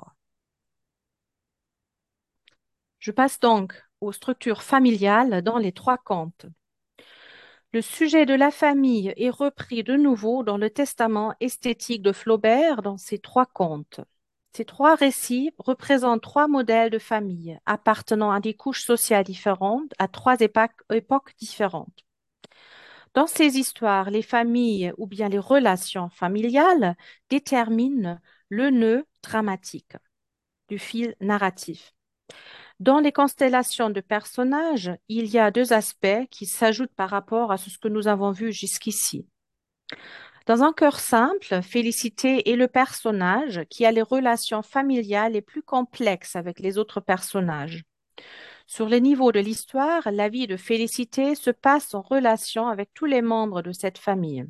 Je passe donc aux structures familiales dans les trois contes. Le sujet de la famille est repris de nouveau dans le testament esthétique de Flaubert dans ces trois contes. Ces trois récits représentent trois modèles de famille appartenant à des couches sociales différentes, à trois époques différentes. Dans ces histoires, les familles ou bien les relations familiales déterminent le nœud dramatique du fil narratif. Dans les constellations de personnages, il y a deux aspects qui s'ajoutent par rapport à ce que nous avons vu jusqu'ici. Dans un cœur simple, Félicité est le personnage qui a les relations familiales les plus complexes avec les autres personnages. Sur les niveaux de l'histoire, la vie de Félicité se passe en relation avec tous les membres de cette famille.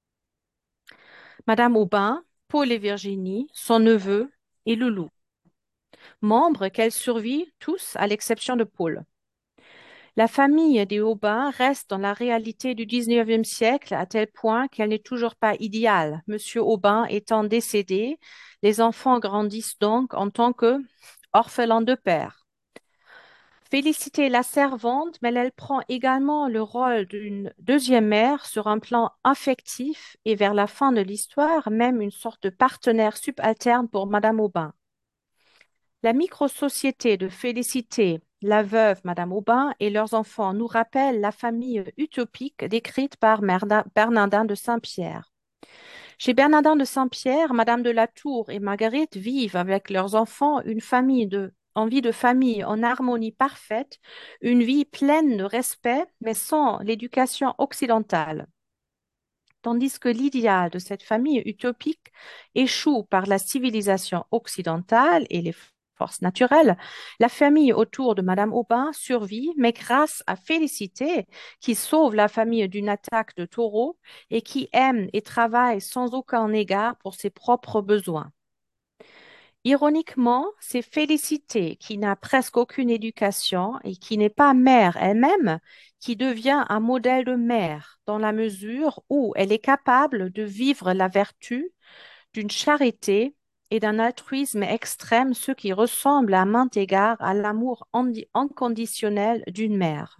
Madame Aubin, Paul et Virginie, son neveu et Loulou, membres qu'elle survit tous à l'exception de Paul. La famille des Aubin reste dans la réalité du XIXe siècle à tel point qu'elle n'est toujours pas idéale. Monsieur Aubin étant décédé, les enfants grandissent donc en tant que orphelins de père. Félicité est la servante, mais elle prend également le rôle d'une deuxième mère sur un plan affectif et vers la fin de l'histoire, même une sorte de partenaire subalterne pour Madame Aubin. La microsociété de Félicité, la veuve Madame Aubin et leurs enfants nous rappellent la famille utopique décrite par Bernardin de Saint-Pierre. Chez Bernardin de Saint-Pierre, Madame de la Tour et Marguerite vivent avec leurs enfants une famille en vie de famille en harmonie parfaite, une vie pleine de respect, mais sans l'éducation occidentale. Tandis que l'idéal de cette famille utopique échoue par la civilisation occidentale et les forces naturelles, la famille autour de Madame Aubin survit, mais grâce à Félicité, qui sauve la famille d'une attaque de taureaux et qui aime et travaille sans aucun égard pour ses propres besoins. Ironiquement, c'est Félicité, qui n'a presque aucune éducation et qui n'est pas mère elle-même, qui devient un modèle de mère dans la mesure où elle est capable de vivre la vertu d'une charité et d'un altruisme extrême, ce qui ressemble à maint égard à l'amour inconditionnel d'une mère.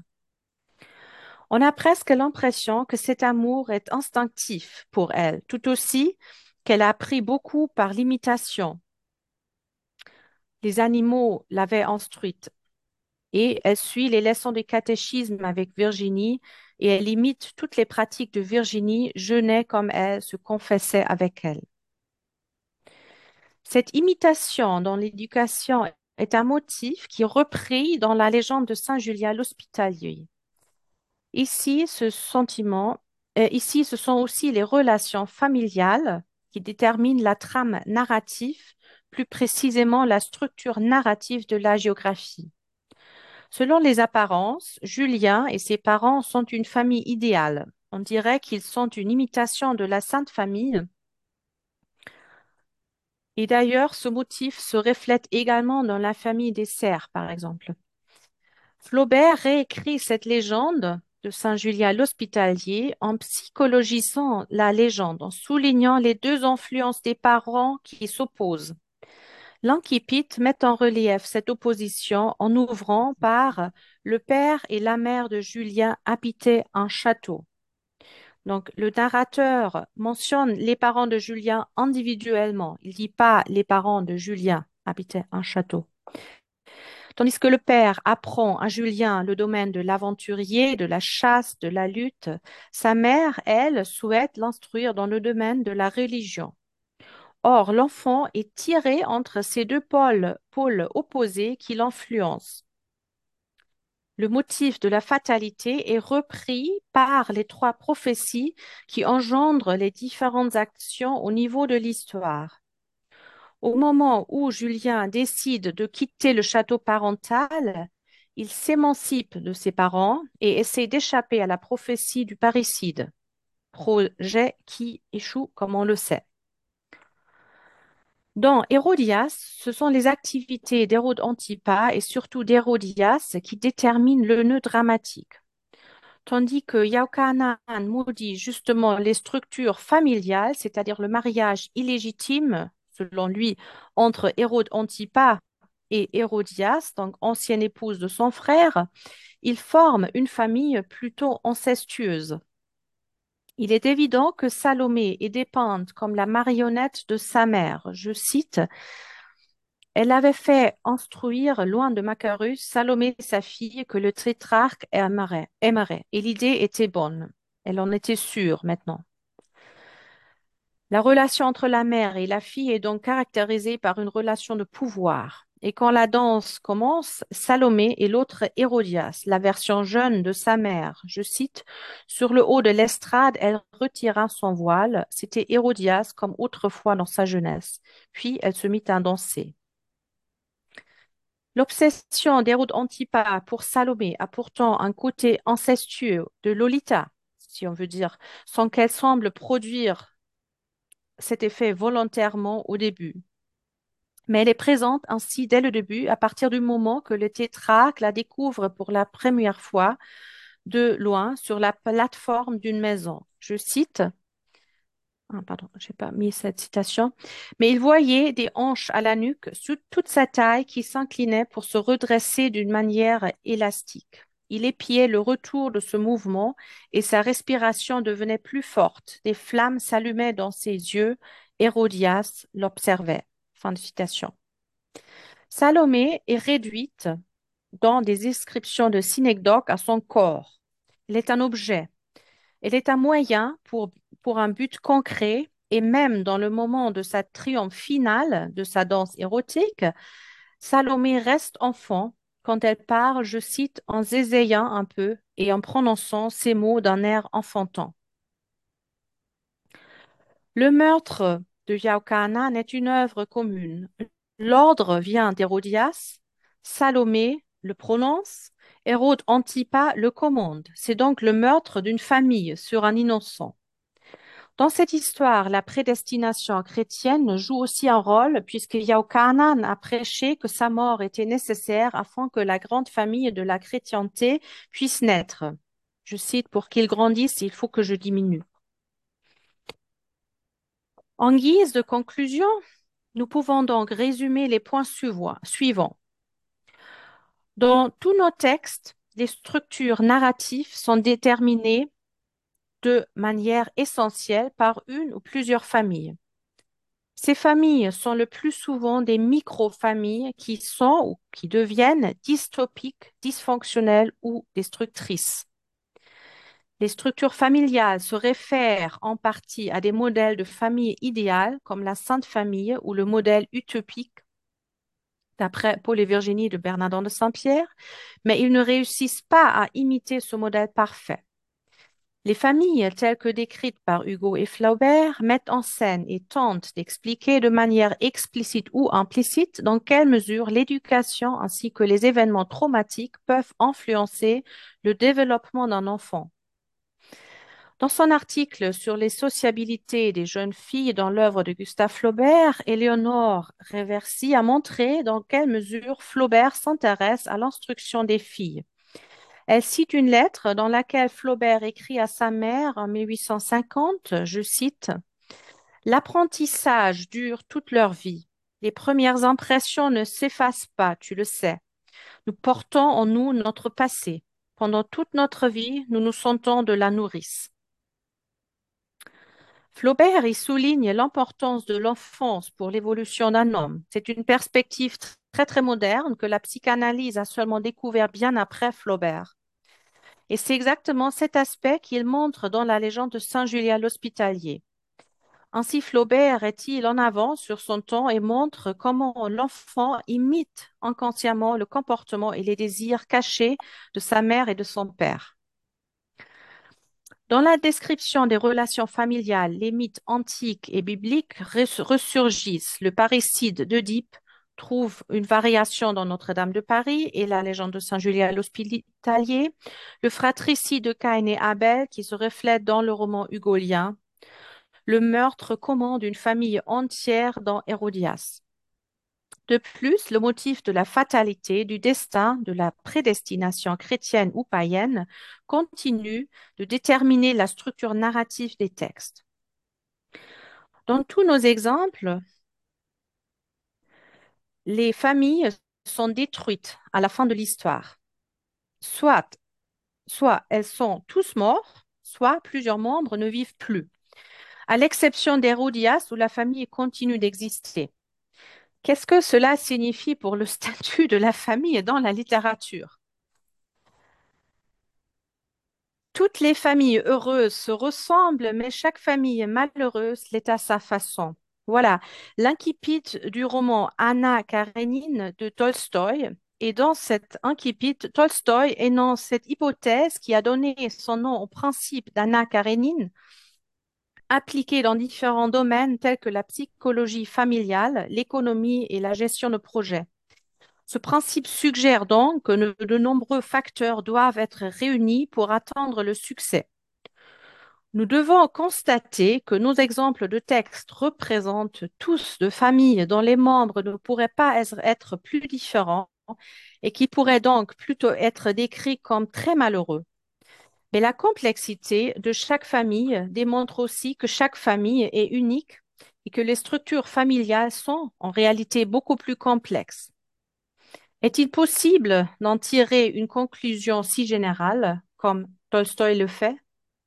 On a presque l'impression que cet amour est instinctif pour elle, tout aussi qu'elle a appris beaucoup par l'imitation. Les animaux l'avaient instruite et elle suit les leçons de catéchisme avec Virginie et elle imite toutes les pratiques de Virginie, jeûnait comme elle, se confessait avec elle. Cette imitation dans l'éducation est un motif qui est repris dans la légende de Saint Julien l'Hospitalier. Ici, ici, ce sont aussi les relations familiales qui déterminent la trame narrative, plus précisément la structure narrative de la géographie. Selon les apparences, Julien et ses parents sont une famille idéale. On dirait qu'ils sont une imitation de la Sainte Famille. Et d'ailleurs, ce motif se reflète également dans la famille des Serres, par exemple. Flaubert réécrit cette légende de Saint Julien l'Hospitalier en psychologisant la légende, en soulignant les deux influences des parents qui s'opposent. L'Inquipit met en relief cette opposition en ouvrant par le père et la mère de Julien habitaient un château. Donc, le narrateur mentionne les parents de Julien individuellement. Il dit pas les parents de Julien habitaient un château. Tandis que le père apprend à Julien le domaine de l'aventurier, de la chasse, de la lutte, sa mère, elle, souhaite l'instruire dans le domaine de la religion. Or, l'enfant est tiré entre ces deux pôles opposés qui l'influencent. Le motif de la fatalité est repris par les trois prophéties qui engendrent les différentes actions au niveau de l'histoire. Au moment où Julien décide de quitter le château parental, il s'émancipe de ses parents et essaie d'échapper à la prophétie du parricide, projet qui échoue comme on le sait. Dans Hérodias, ce sont les activités d'Hérode Antipas et surtout d'Hérodias qui déterminent le nœud dramatique. Tandis que Yaokanan maudit justement les structures familiales, c'est-à-dire le mariage illégitime, selon lui, entre Hérode Antipas et Hérodias, donc ancienne épouse de son frère, ils forment une famille plutôt incestueuse. Il est évident que Salomé est dépeinte comme la marionnette de sa mère. Je cite, elle avait fait instruire, loin de Macarus, Salomé, sa fille, que le tétrarque aimerait. Et l'idée était bonne. Elle en était sûre maintenant. La relation entre la mère et la fille est donc caractérisée par une relation de pouvoir. Et quand la danse commence, Salomé est l'autre Hérodias, la version jeune de sa mère. Je cite, sur le haut de l'estrade, elle retira son voile. C'était Hérodias comme autrefois dans sa jeunesse. Puis elle se mit à danser. L'obsession d'Hérode Antipas pour Salomé a pourtant un côté incestueux de Lolita, si on veut dire, sans qu'elle semble produire cet effet volontairement au début. Mais elle est présente ainsi dès le début, à partir du moment que le tétrarque la découvre pour la première fois de loin sur la plateforme d'une maison. Je cite, ah, pardon, je n'ai pas mis cette citation. Mais il voyait des hanches à la nuque sous toute sa taille qui s'inclinait pour se redresser d'une manière élastique. Il épiait le retour de ce mouvement et sa respiration devenait plus forte. Des flammes s'allumaient dans ses yeux. Hérodias l'observait. Fin de citation. Salomé est réduite dans des descriptions de synecdoques à son corps. Elle est un objet. Elle est un moyen pour un but concret et même dans le moment de sa triomphe finale, de sa danse érotique, Salomé reste enfant quand elle parle, je cite, en zézayant un peu et en prononçant ces mots d'un air enfantin. Le meurtre de Yaokanan est une œuvre commune. L'ordre vient d'Hérodias, Salomé le prononce, Hérode Antipas le commande. C'est donc le meurtre d'une famille sur un innocent. Dans cette histoire, la prédestination chrétienne joue aussi un rôle puisque Yaokanan a prêché que sa mort était nécessaire afin que la grande famille de la chrétienté puisse naître. Je cite, pour qu'il grandisse, il faut que je diminue. En guise de conclusion, nous pouvons donc résumer les points suivants. Dans tous nos textes, les structures narratives sont déterminées de manière essentielle par une ou plusieurs familles. Ces familles sont le plus souvent des micro-familles qui sont ou qui deviennent dystopiques, dysfonctionnelles ou destructrices. Les structures familiales se réfèrent en partie à des modèles de famille idéale comme la Sainte Famille ou le modèle utopique d'après Paul et Virginie de Bernardin de Saint-Pierre, mais ils ne réussissent pas à imiter ce modèle parfait. Les familles telles que décrites par Hugo et Flaubert mettent en scène et tentent d'expliquer de manière explicite ou implicite dans quelle mesure l'éducation ainsi que les événements traumatiques peuvent influencer le développement d'un enfant. Dans son article sur les sociabilités des jeunes filles dans l'œuvre de Gustave Flaubert, Éléonore Reversi a montré dans quelle mesure Flaubert s'intéresse à l'instruction des filles. Elle cite une lettre dans laquelle Flaubert écrit à sa mère en 1850, je cite, l'apprentissage dure toute leur vie. Les premières impressions ne s'effacent pas, tu le sais. Nous portons en nous notre passé. Pendant toute notre vie, nous nous sentons de la nourrice. Flaubert y souligne l'importance de l'enfance pour l'évolution d'un homme. C'est une perspective très très moderne que la psychanalyse a seulement découvert bien après Flaubert. Et c'est exactement cet aspect qu'il montre dans la légende de Saint Julien l'Hospitalier. Ainsi, Flaubert est-il en avance sur son temps et montre comment l'enfant imite inconsciemment le comportement et les désirs cachés de sa mère et de son père. Dans la description des relations familiales, les mythes antiques et bibliques ressurgissent. Le parricide d'Œdipe trouve une variation dans Notre-Dame de Paris et la légende de Saint-Julien l'Hospitalier. Le fratricide de Caïn et Abel qui se reflète dans le roman hugolien. Le meurtre commun d'une famille entière dans Hérodias. De plus, le motif de la fatalité, du destin, de la prédestination chrétienne ou païenne continue de déterminer la structure narrative des textes. Dans tous nos exemples, les familles sont détruites à la fin de l'histoire. Soit, soit elles sont tous morts, soit plusieurs membres ne vivent plus, à l'exception d'Hérodias où la famille continue d'exister. Qu'est-ce que cela signifie pour le statut de la famille dans la littérature? Toutes les familles heureuses se ressemblent, mais chaque famille malheureuse l'est à sa façon. Voilà l'incipit du roman Anna Karénine de Tolstoï. Et dans cet incipit, Tolstoï énonce cette hypothèse qui a donné son nom au principe d'Anna Karénine, appliqué dans différents domaines tels que la psychologie familiale, l'économie et la gestion de projets. Ce principe suggère donc que de nombreux facteurs doivent être réunis pour atteindre le succès. Nous devons constater que nos exemples de textes représentent tous de familles dont les membres ne pourraient pas être plus différents et qui pourraient donc plutôt être décrits comme très malheureux. Mais la complexité de chaque famille démontre aussi que chaque famille est unique et que les structures familiales sont en réalité beaucoup plus complexes. Est-il possible d'en tirer une conclusion si générale, comme Tolstoï le fait?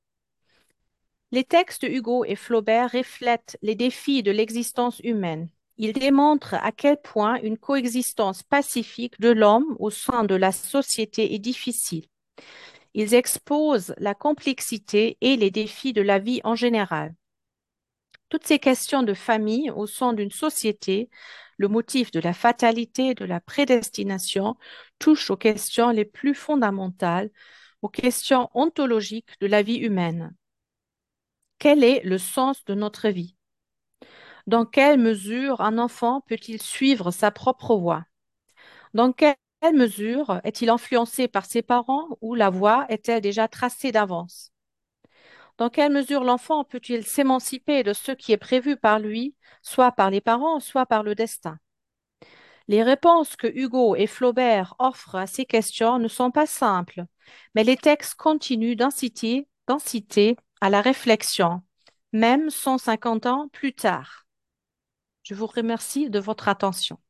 Les textes de Hugo et Flaubert reflètent les défis de l'existence humaine. Ils démontrent à quel point une coexistence pacifique de l'homme au sein de la société est difficile. Ils exposent la complexité et les défis de la vie en général. Toutes ces questions de famille au sein d'une société, le motif de la fatalité, de la prédestination, touchent aux questions les plus fondamentales, aux questions ontologiques de la vie humaine. Quel est le sens de notre vie? Dans quelle mesure un enfant peut-il suivre sa propre voie? Dans quelle mesure est-il influencé par ses parents ou la voie est-elle déjà tracée d'avance? Dans quelle mesure l'enfant peut-il s'émanciper de ce qui est prévu par lui, soit par les parents, soit par le destin? Les réponses que Hugo et Flaubert offrent à ces questions ne sont pas simples, mais les textes continuent d'inciter à la réflexion, même 150 ans plus tard. Je vous remercie de votre attention.